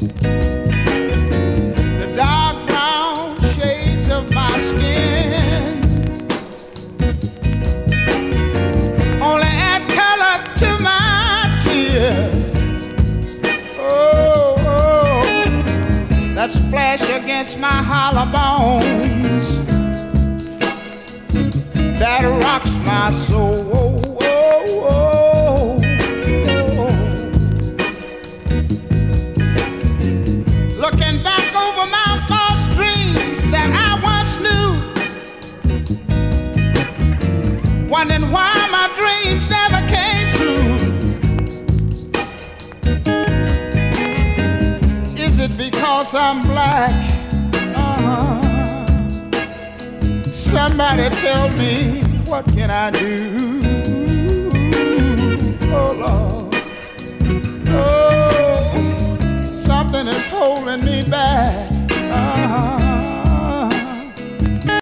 The dark brown shades of my skin only add color to my tears. Oh, oh, that splash against my hollow bones that rocks my soul. Oh, oh, oh, oh. Looking back over my false dreams that I once knew, wondering why my dreams never came true. Is it because I'm black? Somebody tell me, what can I do? Oh Lord, oh, something is holding me back.